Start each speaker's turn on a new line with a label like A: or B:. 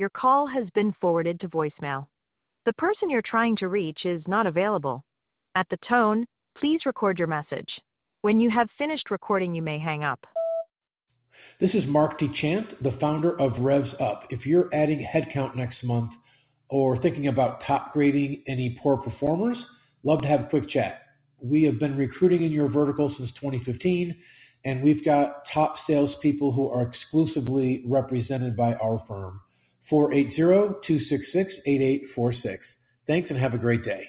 A: Your call has been forwarded to voicemail. The person you're trying to reach is not available. At the tone, please record your message. When you have finished recording, you may hang up.
B: This is Mark DeChant, the founder of Revs Up. If you're adding headcount next month or thinking about top grading any poor performers, love to have a quick chat. We have been recruiting in your vertical since 2015, and we've got top salespeople who are exclusively represented by our firm. 480-266-8846. Thanks and have a great day.